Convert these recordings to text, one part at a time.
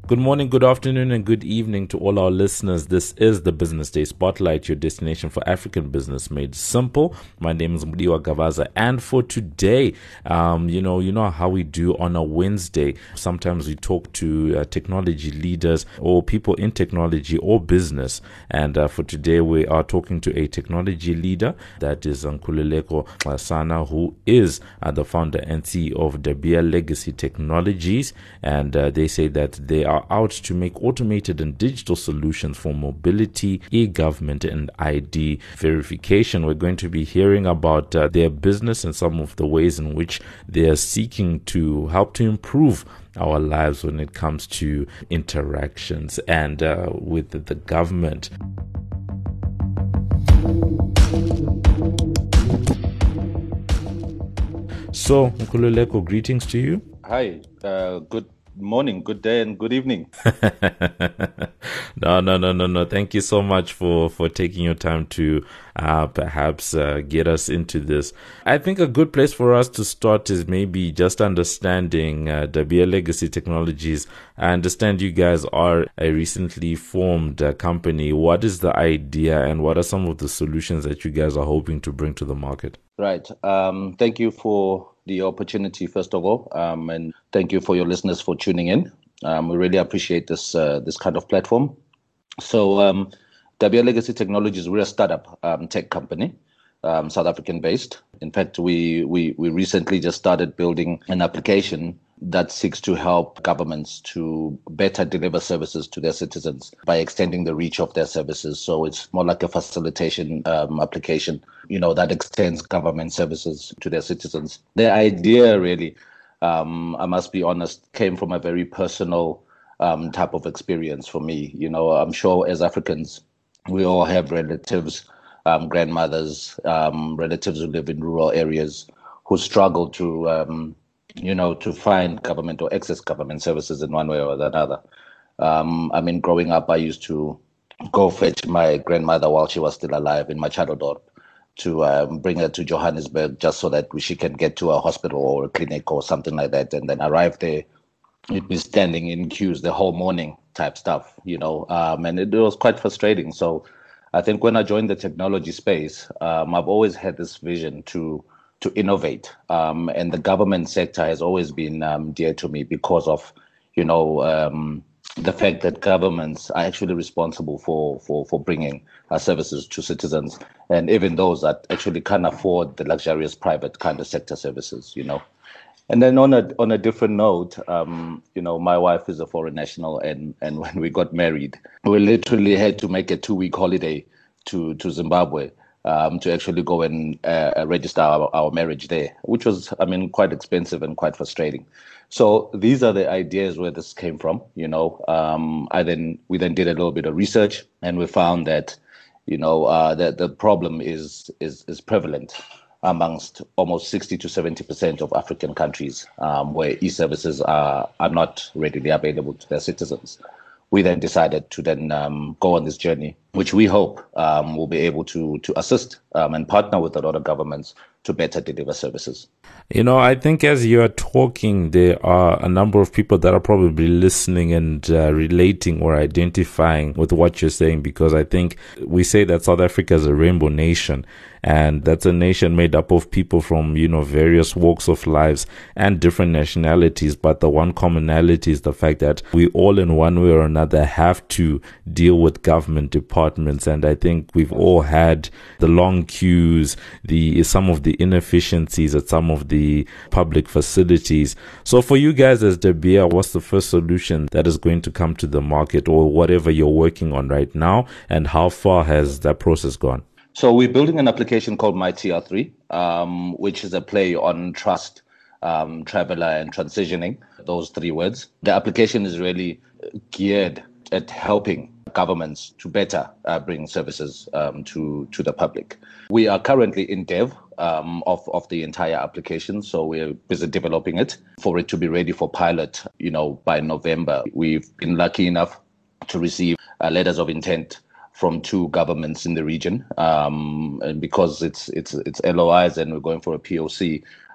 Good morning, good afternoon, and good evening to all our listeners. This is the Business Day Spotlight, your destination for African business made simple. My name is Mudiwa Gavaza, and for today, you know how we do on a Wednesday. Sometimes we talk to technology leaders or people in technology or business, and for today we are talking to a technology leader, that is Nkululeko Sana, who is the founder and CEO of Dabia Legacy Technologies, and they say that they are out to make automated and digital solutions for mobility, e-government, and ID verification. We're going to be hearing about their business and some of the ways in which they are seeking to help to improve our lives when it comes to interactions and with the government. So, Nkululeko, greetings to you. Hi, good morning, good day, and good evening. No. Thank you so much for taking your time to perhaps get us into this. I think a good place for us to start is maybe just understanding Dabia Legacy Technologies. I understand you guys are a recently formed company. What is the idea and what are some of the solutions that you guys are hoping to bring to the market? Right. Thank you for the opportunity, first of all, and thank you for your listeners for tuning in. We really appreciate this kind of platform. So, Dabia Legacy Technologies, we're a startup tech company, South African based. In fact, we recently just started building an application that seeks to help governments to better deliver services to their citizens by extending the reach of their services. So it's more like a facilitation application, that extends government services to their citizens. The idea really, I must be honest, came from a very personal type of experience for me. I'm sure as Africans, we all have relatives, grandmothers, relatives who live in rural areas who struggle to find government or access government services in one way or another. Growing up, I used to go fetch my grandmother while she was still alive in Machadodorp to bring her to Johannesburg just so that she can get to a hospital or a clinic or something like that. And then arrive there, you'd be standing in queues the whole morning type stuff. And it was quite frustrating. So I think when I joined the technology space, I've always had this vision to innovate. And the government sector has always been dear to me because of, the fact that governments are actually responsible for bringing services to citizens, and even those that actually can't afford the luxurious private kind of sector services. And then on a different note, my wife is a foreign national, and when we got married, we literally had to make a 2-week holiday to Zimbabwe to actually go and register our marriage there, which was, quite expensive and quite frustrating. So these are the ideas where this came from. We then did a little bit of research, and we found that, that the problem is prevalent amongst almost 60 to 70% of African countries, where e-services are not readily available to their citizens. We then decided to go on this journey, which we hope will be able to assist and partner with a lot of governments to better deliver services. I think as you are talking, there are a number of people that are probably listening and relating or identifying with what you're saying, because I think we say that South Africa is a rainbow nation, and that's a nation made up of people from, various walks of lives and different nationalities. But the one commonality is the fact that we all in one way or another have to deal with government departments. And I think we've all had the long queues, some of the inefficiencies at some of the public facilities. So for you guys as Dabia, what's the first solution that is going to come to the market, or whatever you're working on right now, and how far has that process gone? So we're building an application called MyTR3, which is a play on trust, traveler, and transitioning, those three words. The application is really geared at helping governments to better bring services to the public. We are currently in dev of the entire application, so we're busy developing it for it to be ready for pilot, by November. We've been lucky enough to receive letters of intent from 2 governments in the region, and because it's LOIs and we're going for a POC,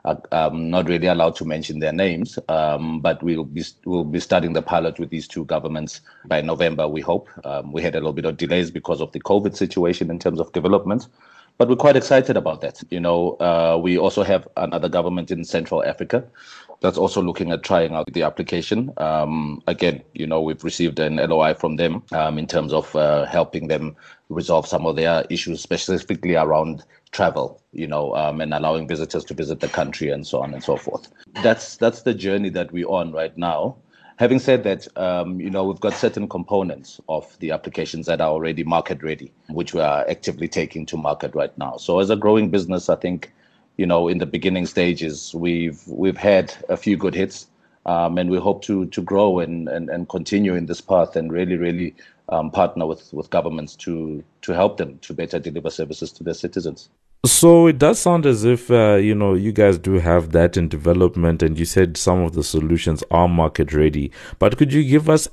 not really allowed to mention their names, but we'll be starting the pilot with these two governments by November, we hope. We had a little bit of delays because of the COVID situation in terms of development, but we're quite excited about that. We also have another government in Central Africa that's also looking at trying out the application. Again, we've received an LOI from them in terms of helping them resolve some of their issues, specifically around travel, and allowing visitors to visit the country and so on and so forth. That's the journey that we're on right now. Having said that, we've got certain components of the applications that are already market ready, which we are actively taking to market right now. So as a growing business, I think, in the beginning stages, we've had a few good hits, and we hope to grow and continue in this path and really partner with governments to help them to better deliver services to their citizens. So it does sound as if, you guys do have that in development, and you said some of the solutions are market ready. But could you give us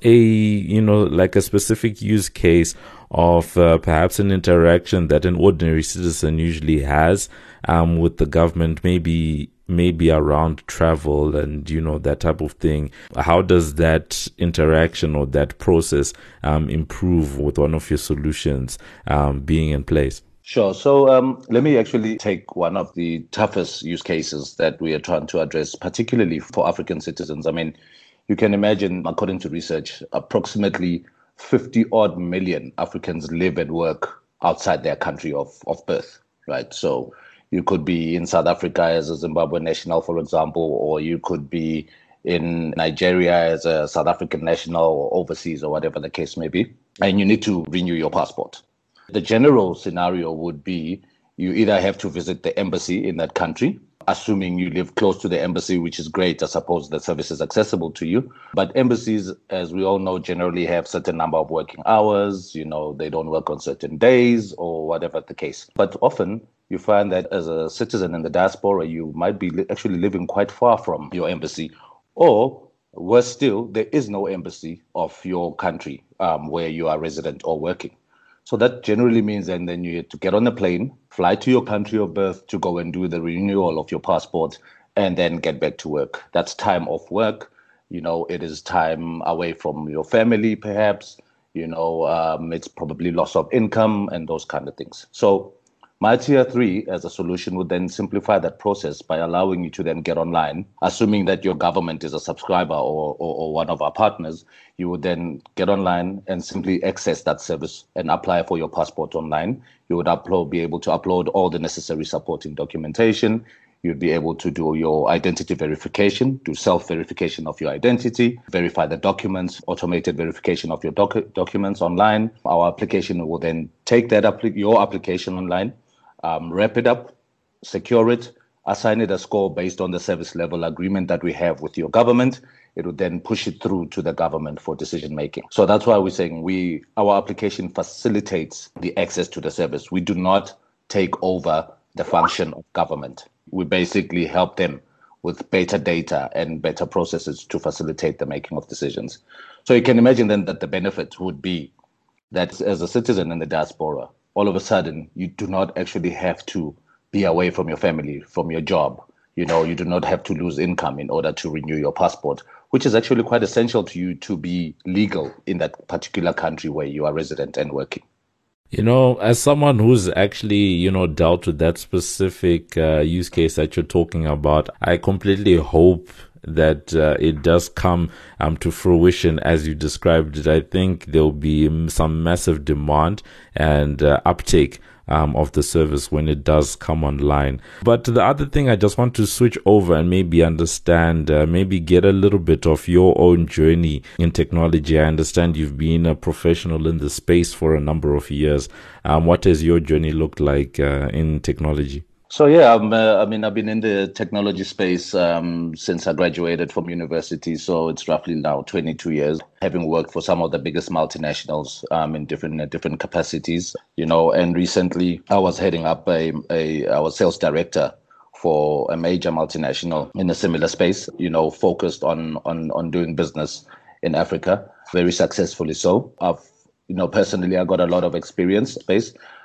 a specific use case of perhaps an interaction that an ordinary citizen usually has with the government, maybe around travel and, that type of thing? How does that interaction or that process improve with one of your solutions being in place? Sure. So let me actually take one of the toughest use cases that we are trying to address, particularly for African citizens. I mean, you can imagine, according to research, approximately 50 odd million Africans live and work outside their country of birth, right? So you could be in South Africa as a Zimbabwean national, for example, or you could be in Nigeria as a South African national or overseas or whatever the case may be, and you need to renew your passport. The general scenario would be you either have to visit the embassy in that country, assuming you live close to the embassy, which is great. I suppose the service is accessible to you. But embassies, as we all know, generally have certain number of working hours. They don't work on certain days or whatever the case. But often you find that as a citizen in the diaspora, you might be actually living quite far from your embassy, or worse still, there is no embassy of your country where you are resident or working. So that generally means then you have to get on a plane, fly to your country of birth to go and do the renewal of your passport, and then get back to work. That's time off work. It is time away from your family, perhaps. It's probably loss of income and those kind of things. So my tier 3 as a solution would then simplify that process by allowing you to then get online, assuming that your government is a subscriber or one of our partners. You would then get online and simply access that service and apply for your passport online. You would be able to upload all the necessary supporting documentation. You'd be able to do your identity verification, do self-verification of your identity, verify the documents, automated verification of your documents online. Our application will then take your application online, wrap it up, secure it, assign it a score based on the service level agreement that we have with your government. It would then push it through to the government for decision making. So that's why we're saying our application facilitates the access to the service. We do not take over the function of government. We basically help them with better data and better processes to facilitate the making of decisions. So you can imagine then that the benefit would be that as a citizen in the diaspora, all of a sudden, you do not actually have to be away from your family, from your job. You do not have to lose income in order to renew your passport, which is actually quite essential to you to be legal in that particular country where you are resident and working. As someone who's actually, dealt with that specific use case that you're talking about, I completely hope that it does come to fruition as you described it. I think there'll be some massive demand and uptake of the service when it does come online. But the other thing, I just want to switch over and maybe understand, maybe get a little bit of your own journey in technology. I understand you've been a professional in the space for a number of years. What has your journey looked like in technology? So yeah, I've been in the technology space since I graduated from university. So it's roughly now 22 years, having worked for some of the biggest multinationals in different capacities. And recently I was heading up I was sales director for a major multinational in a similar space. Focused on doing business in Africa, very successfully. So personally, I got a lot of experience space.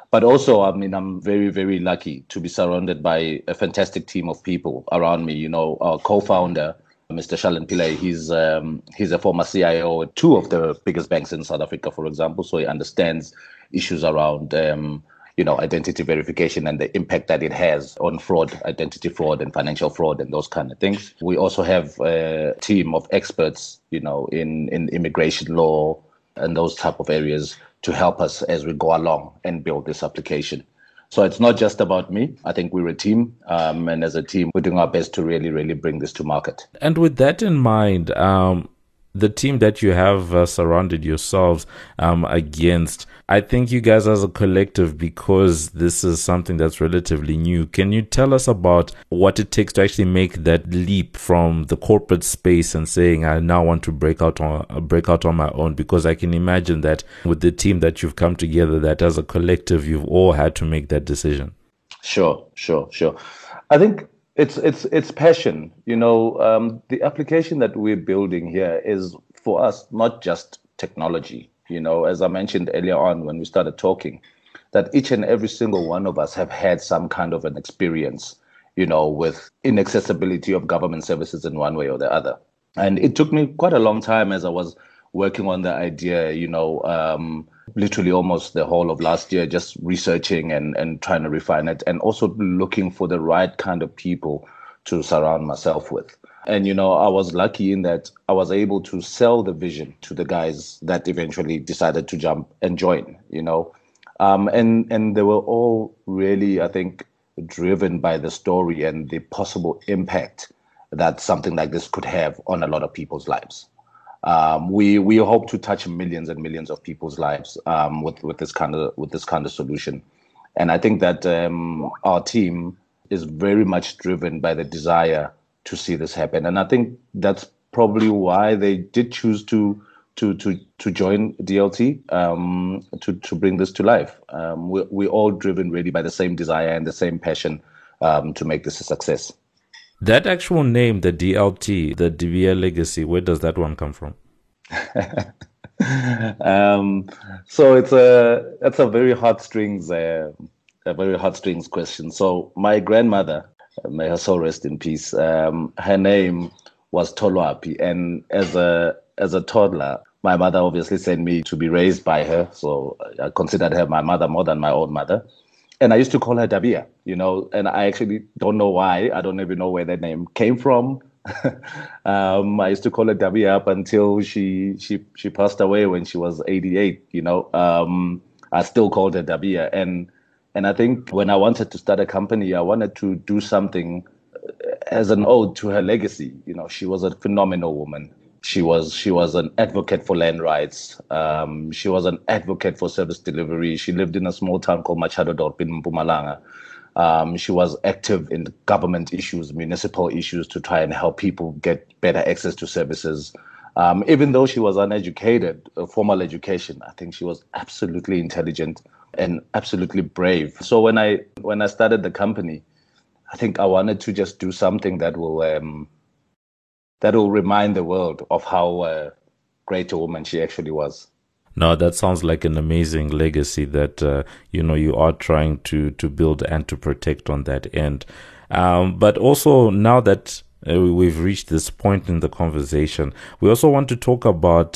But also, I mean, I'm very, very lucky to be surrounded by a fantastic team of people around me. You know, our co-founder, Mr. Shalan Pillay, he's a former CIO at two of the biggest banks in South Africa, for example. So he understands issues around, identity verification and the impact that it has on fraud, identity fraud, and financial fraud, and those kind of things. We also have a team of experts, in immigration law and those type of areas to help us as we go along and build this application. So it's not just about me. I think we're a team, and as a team, we're doing our best to really, really bring this to market. And with that in mind, the team that you have surrounded yourselves against, I think you guys as a collective, because this is something that's relatively new, can you tell us about what it takes to actually make that leap from the corporate space and saying, I now want to break out on my own? Because I can imagine that with the team that you've come together, that as a collective, you've all had to make that decision. Sure. I think it's passion. The application that we're building here is for us not just technology. As I mentioned earlier on when we started talking, that each and every single one of us have had some kind of an experience, with inaccessibility of government services in one way or the other. And it took me quite a long time as I was working on the idea, literally almost the whole of last year, just researching and trying to refine it, and also looking for the right kind of people to surround myself with. And, I was lucky in that I was able to sell the vision to the guys that eventually decided to jump and join, and they were all really, I think, driven by the story and the possible impact that something like this could have on a lot of people's lives. We hope to touch millions and millions of people's lives with this kind of solution, and I think that our team is very much driven by the desire to see this happen, and I think that's probably why they did choose to join DLT to bring this to life. We're all driven really by the same desire and the same passion to make this a success. That actual name, the DLT, the De Vere Legacy, where does that one come from? So it's a very heartstrings question. So my grandmother, may her soul rest in peace, her name was Tolwapi, and as a toddler, my mother obviously sent me to be raised by her. So I considered her my mother more than my own mother. And I used to call her Dabia, and I actually don't know why. I don't even know where that name came from. I used to call her Dabia up until she passed away when she was 88. I still called her Dabia, and I think when I wanted to start a company, I wanted to do something as an ode to her legacy. She was a phenomenal woman. She was an advocate for land rights. She was an advocate for service delivery. She lived in a small town called Machado Dorp in Mpumalanga. She was active in government issues, municipal issues, to try and help people get better access to services. Even though she was uneducated, formal education, I think she was absolutely intelligent and absolutely brave. So when I started the company, I think I wanted to just do something that will remind the world of how great a woman she actually was. No, that sounds like an amazing legacy that, you are trying to build and to protect on that end. But also now that we've reached this point in the conversation, we also want to talk about,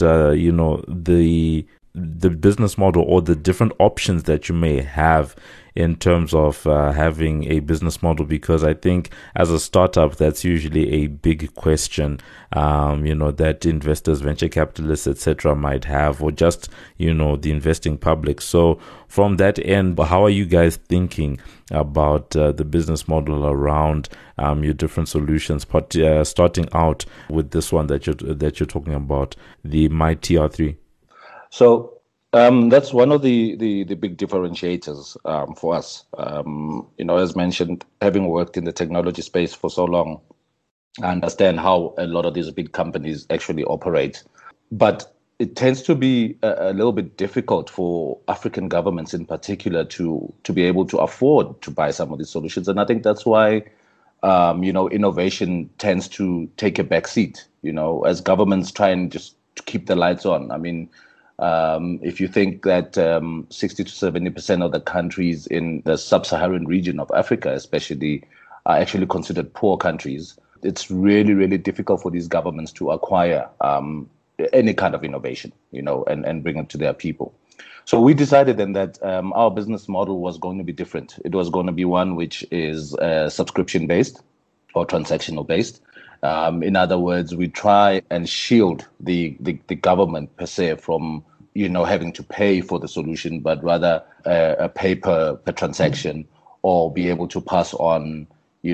the business model or the different options that you may have in terms of having a business model, because I think as a startup, that's usually a big question, that investors, venture capitalists, etc. might have, or just, the investing public. So from that end, how are you guys thinking about the business model around your different solutions, but starting out with this one that you're talking about, the MyTR3? So that's one of the big differentiators for us. As mentioned, having worked in the technology space for so long, I understand how a lot of these big companies actually operate. But it tends to be a little bit difficult for African governments in particular to be able to afford to buy some of these solutions. And I think that's why, innovation tends to take a back seat, as governments try and just to keep the lights on. I mean, If you think that 60 to 70% of the countries in the sub-Saharan region of Africa, especially, are actually considered poor countries, it's really, really difficult for these governments to acquire any kind of innovation, and bring it to their people. So we decided then that our business model was going to be different. It was going to be one which is subscription-based or transactional-based. In other words, we try and shield the government per se from having to pay for the solution, but rather a pay per transaction, or be able to pass on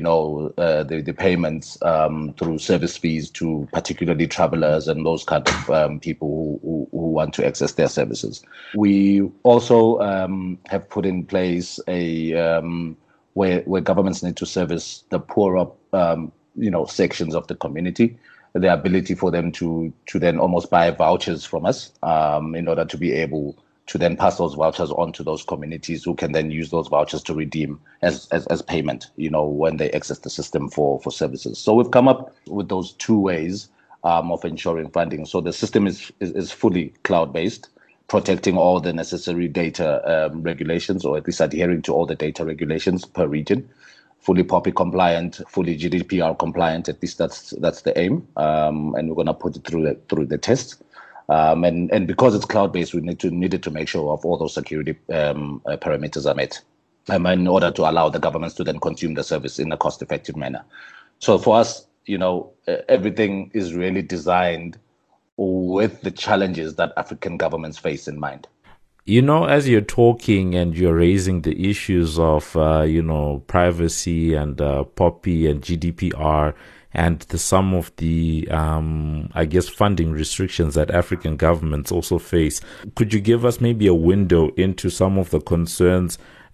the payments through service fees to particularly travelers and those kind of people who want to access their services. We also have put in place a where governments need to service the poorer sections of the community, the ability for them to then almost buy vouchers from us in order to be able to then pass those vouchers on to those communities, who can then use those vouchers to redeem as payment, when they access the system for services. So we've come up with those two ways of ensuring funding. So the system is fully cloud-based, protecting all the necessary data regulations, or at least adhering to all the data regulations per region. Fully POPI compliant, fully GDPR compliant. At least that's the aim, and we're going to put it through the test. And because it's cloud-based, we needed to make sure of all those security parameters are met, in order to allow the governments to then consume the service in a cost-effective manner. So for us, everything is really designed with the challenges that African governments face in mind. As you're talking and you're raising the issues of, privacy and POPI and GDPR, and some of the, funding restrictions that African governments also face. Could you give us maybe a window into some of the concerns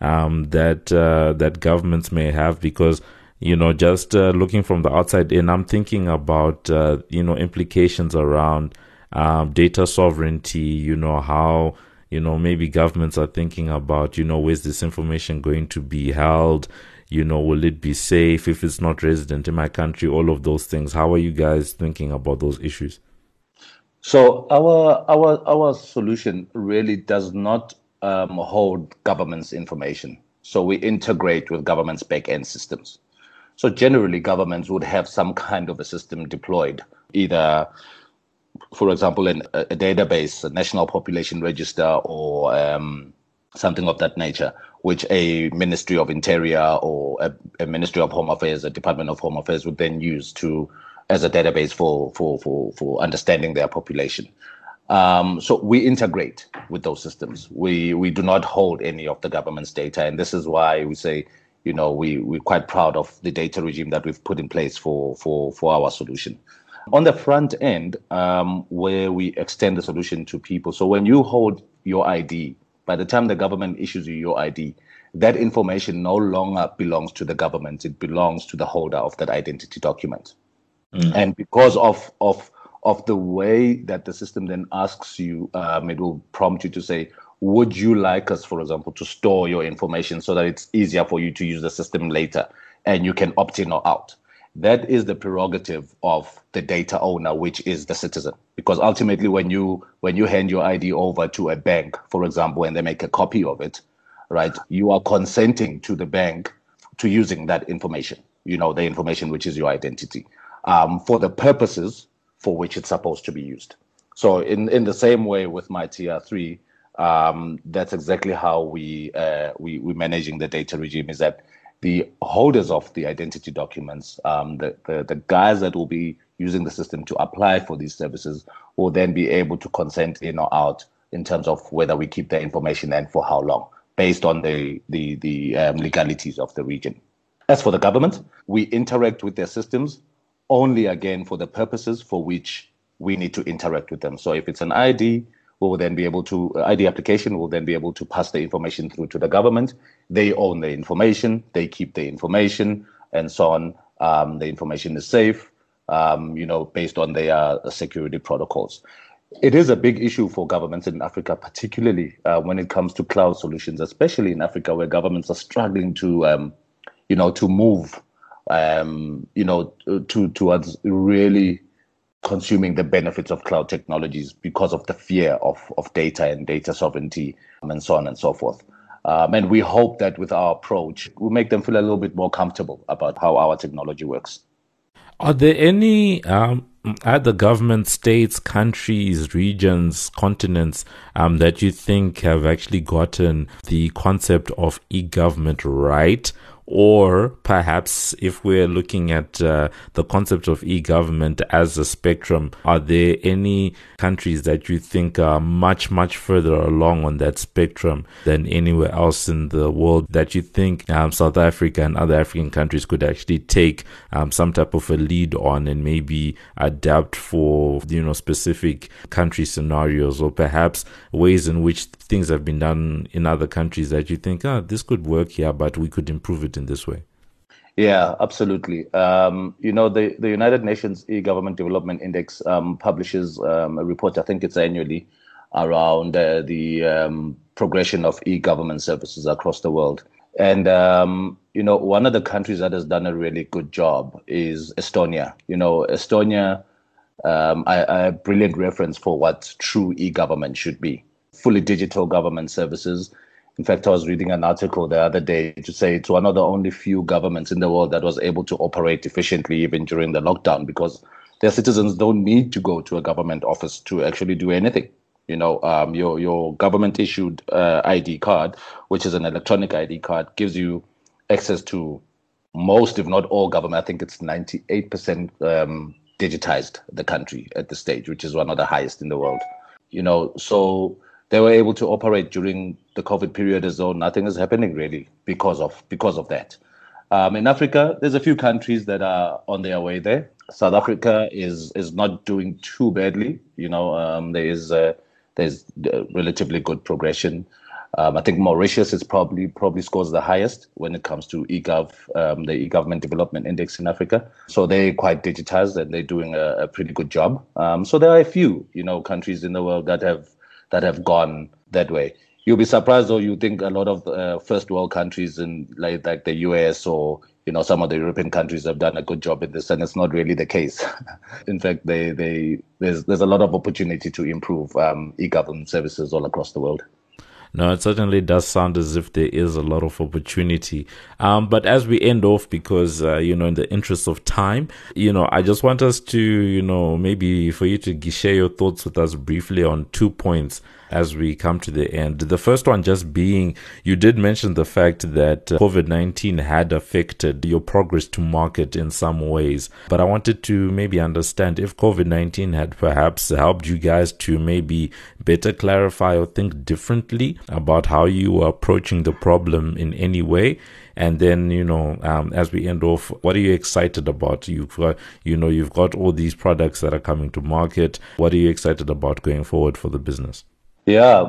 that governments may have? Because, just looking from the outside in, I'm thinking about, implications around data sovereignty, how, maybe governments are thinking about, where's this information going to be held? Will it be safe if it's not resident in my country? All of those things. How are you guys thinking about those issues? So our solution really does not hold government's information. So we integrate with government's back-end systems. So generally, governments would have some kind of a system deployed, either, for example, in a database, a national population register, or something of that nature, which a Ministry of Interior or a Ministry of Home Affairs, a Department of Home Affairs would then use as a database for understanding their population. So we integrate with those systems. We do not hold any of the government's data, and this is why we say, we're quite proud of the data regime that we've put in place for our solution. On the front end, where we extend the solution to people. So when you hold your ID, by the time the government issues you your ID, that information no longer belongs to the government. It belongs to the holder of that identity document. And because of the way that the system then asks you, it will prompt you to say, would you like us, for example, to store your information so that it's easier for you to use the system later and you can opt in or out? That is the prerogative of the data owner, which is the citizen. Because ultimately, when you hand your ID over to a bank, for example, and they make a copy of it, right, you are consenting to the bank to using that information, the information which is your identity, for the purposes for which it's supposed to be used. So in the same way with my TR3, that's exactly how we're managing the data regime, is that the holders of the identity documents, the guys that will be using the system to apply for these services, will then be able to consent in or out in terms of whether we keep their information and for how long, based on the legalities of the region. As for the government, we interact with their systems only, again, for the purposes for which we need to interact with them. So if it's an ID, will then be able to, ID application will then be able to pass the information through to the government. They own the information, they keep the information, and so on. The information is safe, based on their security protocols. It is a big issue for governments in Africa, particularly when it comes to cloud solutions, especially in Africa, where governments are struggling to move, towards really consuming the benefits of cloud technologies because of the fear of data and data sovereignty and so on and so forth. And we hope that with our approach, we'll make them feel a little bit more comfortable about how our technology works. Are there any other government, states, countries, regions, continents that you think have actually gotten the concept of e-government right? Or perhaps if we're looking at the concept of e-government as a spectrum, are there any countries that you think are much, much further along on that spectrum than anywhere else in the world that you think South Africa and other African countries could actually take some type of a lead on and maybe adapt for, specific country scenarios, or perhaps ways in which things have been done in other countries that you think, this could work here, but we could improve it in this way? Yeah, absolutely. The United Nations E-Government Development Index publishes a report, I think it's annually, around the progression of e-government services across the world. And, one of the countries that has done a really good job is Estonia. Estonia, a brilliant reference for what true e-government should be. Fully digital government services. In fact, I was reading an article the other day to say it's one of the only few governments in the world that was able to operate efficiently even during the lockdown, because their citizens don't need to go to a government office to actually do anything. Your government issued ID card, which is an electronic ID card, gives you access to most, if not all, government. I think it's 98% digitized, the country at this stage, which is one of the highest in the world. So they were able to operate during the COVID period as though nothing is happening really because of that. In Africa, there's a few countries that are on their way there. South Africa is not doing too badly. There's relatively good progression. I think Mauritius is probably scores the highest when it comes to the e-government development index in Africa. So they're quite digitized and they're doing a pretty good job. So there are a few, countries in the world that have gone that way. You'll be surprised, though. You think a lot of first world countries in like the US or some of the European countries have done a good job in this, and it's not really the case. In fact, there's a lot of opportunity to improve e-government services all across the world. No, it certainly does sound as if there is a lot of opportunity. But as we end off, because, in the interest of time, I just want us to, maybe for you to share your thoughts with us briefly on 2 points as we come to the end. The first one just being, you did mention the fact that COVID-19 had affected your progress to market in some ways. But I wanted to maybe understand if COVID-19 had perhaps helped you guys to maybe better clarify or think differently about how you were approaching the problem in any way. And then, as we end off, what are you excited about? You've got all these products that are coming to market. What are you excited about going forward for the business? Yeah.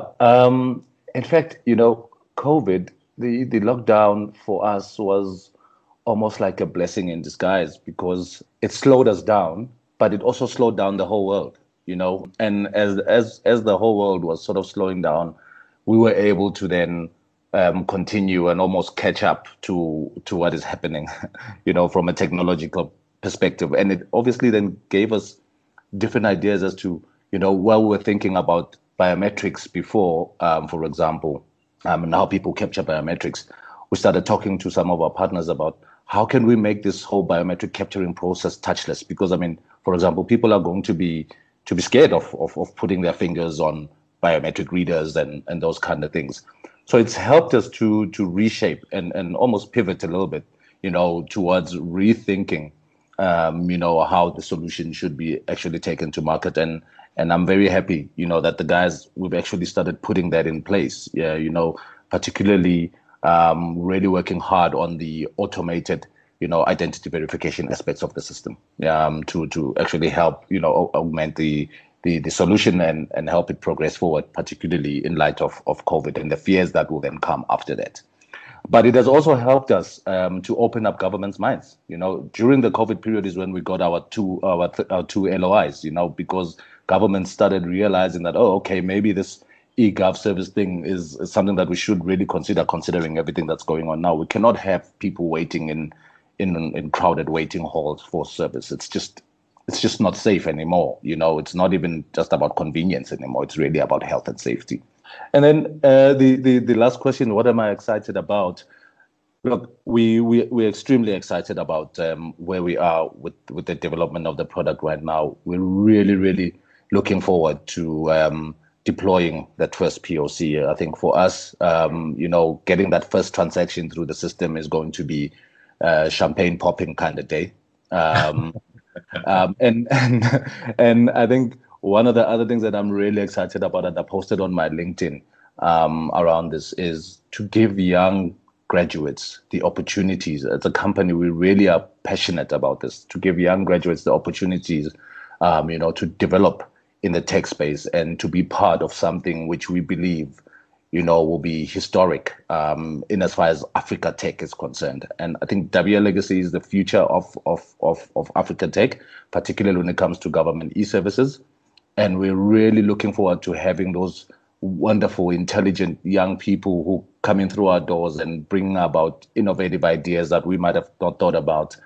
In fact, COVID, the lockdown for us was almost like a blessing in disguise, because it slowed us down, but it also slowed down the whole world, and as the whole world was sort of slowing down, we were able to then continue and almost catch up to what is happening, from a technological perspective. And it obviously then gave us different ideas as to, what we were thinking about biometrics before, for example, and how people capture biometrics. We started talking to some of our partners about how can we make this whole biometric capturing process touchless? Because, for example, people are going to be scared of putting their fingers on biometric readers and those kind of things. So it's helped us to reshape and almost pivot a little bit, towards rethinking, how the solution should be actually taken to market. And I'm very happy, that the guys, we've actually started putting that in place. Yeah, particularly really working hard on the automated, identity verification aspects of the system, to actually help, augment the solution and help it progress forward, particularly in light of COVID and the fears that will then come after that. But it has also helped us to open up governments' minds. During the COVID period is when we got our two LOIs, because governments started realizing that, maybe this e-gov service thing is something that we should really consider, considering everything that's going on now. We cannot have people waiting in crowded waiting halls for service. It's just it's just not safe anymore. It's not even just about convenience anymore. It's really about health and safety. And then the last question, what am I excited about? Look, we're extremely excited about where we are with the development of the product right now. We're really, really looking forward to deploying that first POC. I think for us, getting that first transaction through the system is going to be champagne popping kind of day. And I think one of the other things that I'm really excited about, and I posted on my LinkedIn around this, is to give young graduates the opportunities. As a company, we really are passionate about this, to give young graduates the opportunities, to develop in the tech space and to be part of something which we believe, will be historic in as far as Africa Tech is concerned. And I think WL Legacy is the future of Africa Tech, particularly when it comes to government e-services. And we're really looking forward to having those wonderful, intelligent young people who come in through our doors and bring about innovative ideas that we might have not thought about,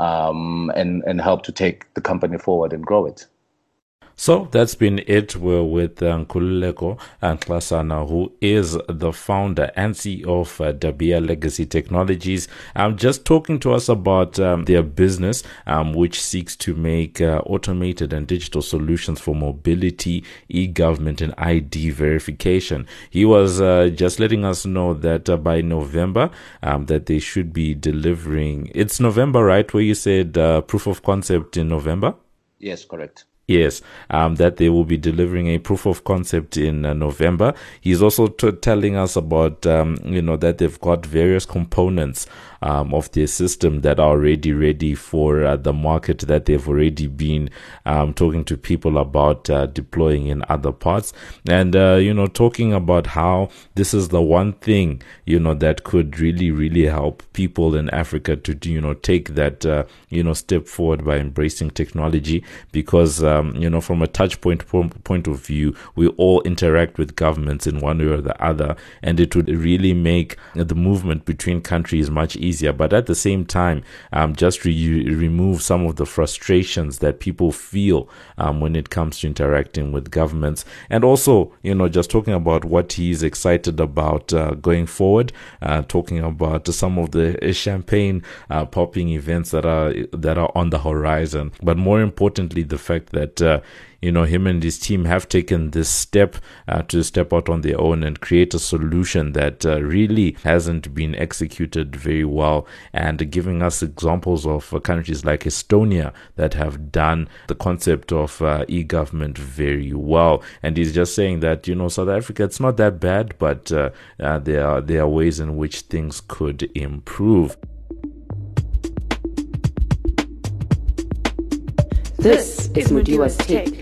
and help to take the company forward and grow it. So that's been it. We're with Nkululeko Nxasana, who is the founder and CEO of Dabea Legacy Technologies. Just talking to us about their business, which seeks to make automated and digital solutions for mobility, e-government, and ID verification. He was just letting us know that by November, that they should be delivering. It's November, right? Where you said proof of concept in November? Yes, correct. Yes, that they will be delivering a proof of concept in November. He's also telling us about, that they've got various components of their system that are already ready for the market, that they've already been talking to people about deploying in other parts. And, talking about how this is the one thing, that could really, really help people in Africa to, take that, step forward by embracing technology, because, from a touch point of view, we all interact with governments in one way or the other, and it would really make the movement between countries much easier. But at the same time, just remove some of the frustrations that people feel when it comes to interacting with governments. And also, just talking about what he's excited about going forward, talking about some of the champagne popping events that are on the horizon. But more importantly, the fact that him and his team have taken this step to step out on their own and create a solution that really hasn't been executed very well, and giving us examples of countries like Estonia that have done the concept of e-government very well. And he's just saying that, South Africa, it's not that bad, but there are ways in which things could improve. This is Mudiwa's Take.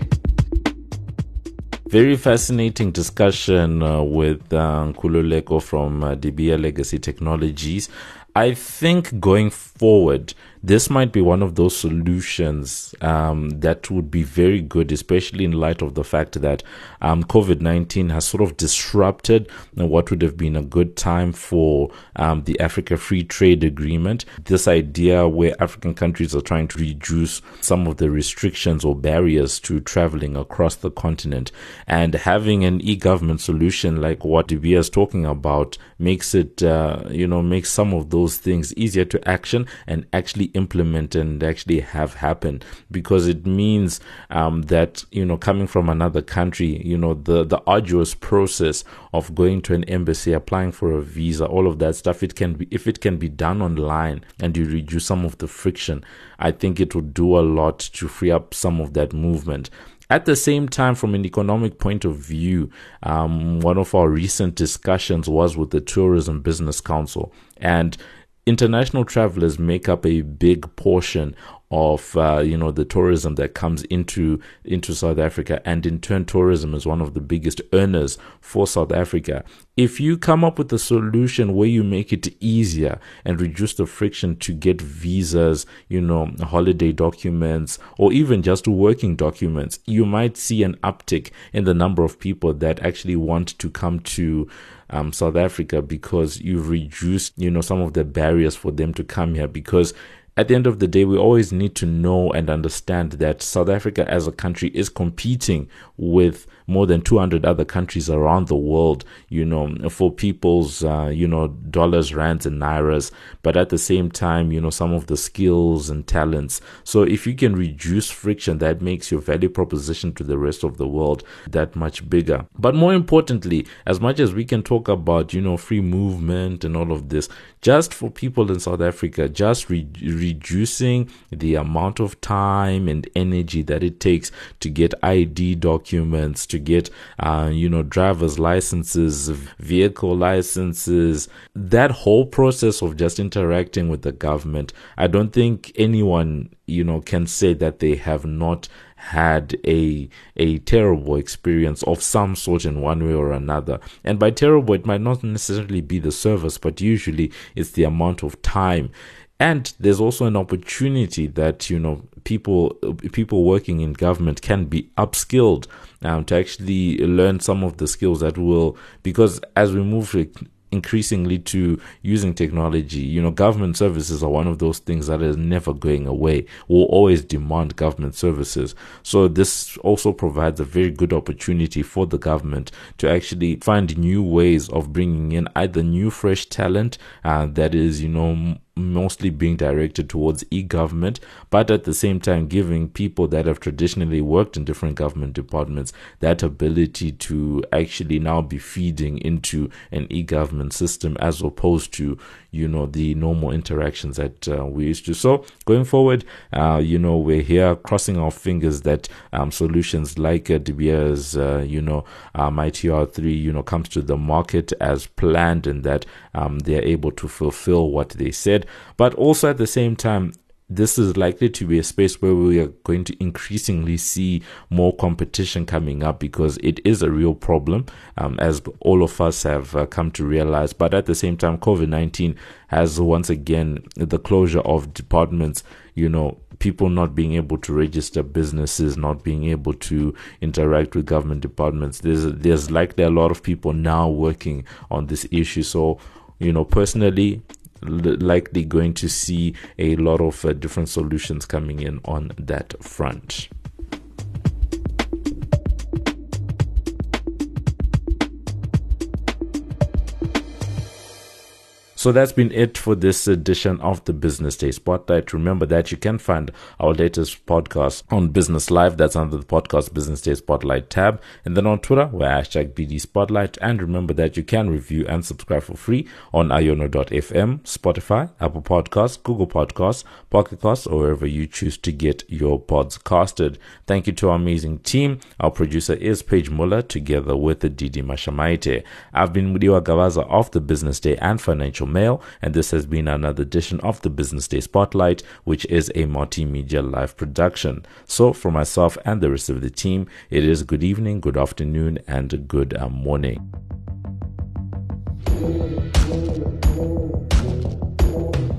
Very fascinating discussion with Nkululeko from Dabea Legacy Technologies. I think going forward, this might be one of those solutions that would be very good, especially in light of the fact that COVID-19 has sort of disrupted what would have been a good time for the Africa Free Trade Agreement. This idea where African countries are trying to reduce some of the restrictions or barriers to traveling across the continent, and having an e-government solution like what Dabea is talking about makes it, makes some of those things easier to action and actually implement and actually have happen, because it means that, coming from another country, the arduous process of going to an embassy, applying for a visa, all of that stuff, if it can be done online and you reduce some of the friction, I think it would do a lot to free up some of that movement. At the same time, from an economic point of view, one of our recent discussions was with the Tourism Business Council, and international travelers make up a big portion of the tourism that comes into South Africa, and in turn tourism is one of the biggest earners for South Africa. If you come up with a solution where you make it easier and reduce the friction to get visas, holiday documents, or even just working documents, you might see an uptick in the number of people that actually want to come to South Africa, because you've reduced some of the barriers for them to come here. Because at the end of the day, we always need to know and understand that South Africa as a country is competing with more than 200 other countries around the world, for people's, dollars, rands, and nairas. But at the same time, some of the skills and talents. So if you can reduce friction, that makes your value proposition to the rest of the world that much bigger. But more importantly, as much as we can talk about, free movement and all of this, just for people in South Africa, just reducing the amount of time and energy that it takes to get ID documents, to get, driver's licenses, vehicle licenses, that whole process of just interacting with the government. I don't think anyone, can say that they have not had a terrible experience of some sort in one way or another. And by terrible, it might not necessarily be the service, but usually it's the amount of time. And there's also an opportunity that, people working in government can be upskilled to actually learn some of the skills that will, because as we move increasingly to using technology, government services are one of those things that is never going away. We'll always demand government services. So this also provides a very good opportunity for the government to actually find new ways of bringing in either new fresh talent that is, mostly being directed towards e-government, but at the same time giving people that have traditionally worked in different government departments that ability to actually now be feeding into an e-government system as opposed to, the normal interactions that we used to. So going forward, we're here crossing our fingers that solutions like De Beers, MyTR3, comes to the market as planned and that they're able to fulfill what they said. But also at the same time, this is likely to be a space where we are going to increasingly see more competition coming up because it is a real problem, as all of us have come to realize. But at the same time, COVID-19 has once again the closure of departments, people not being able to register businesses, not being able to interact with government departments. There's likely a lot of people now working on this issue. So, personally, likely going to see a lot of different solutions coming in on that front. So that's been it for this edition of the Business Day Spotlight. Remember that you can find our latest podcast on Business Live. That's under the podcast Business Day Spotlight tab. And then on Twitter, we're #BD Spotlight. And remember that you can review and subscribe for free on iono.fm, Spotify, Apple Podcasts, Google Podcasts, Pocket Casts, or wherever you choose to get your pods casted. Thank you to our amazing team. Our producer is Paige Muller, together with Didi Mashamaite. I've been Mudiwa Gavaza of the Business Day and Financial Mail, and this has been another edition of the Business Day Spotlight, which is a multimedia live production. So for myself and the rest of the team, it is good evening, good afternoon, and good morning.